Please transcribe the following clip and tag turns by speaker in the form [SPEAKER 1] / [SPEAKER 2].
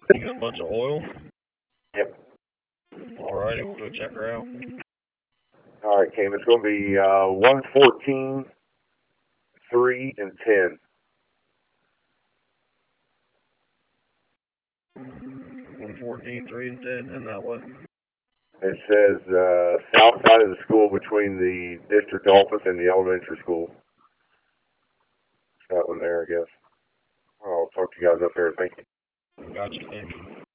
[SPEAKER 1] You got a bunch of oil?
[SPEAKER 2] Yep.
[SPEAKER 1] Alrighty, we'll go check her out.
[SPEAKER 2] All right, Cam. It's going to be 114, 3, and 10.
[SPEAKER 1] 114, 3, and 10, and that way.
[SPEAKER 2] It says south side of the school between the district office and the elementary school. That one there, I guess. I'll talk to you guys up there. Thank you.
[SPEAKER 1] Gotcha, thank you.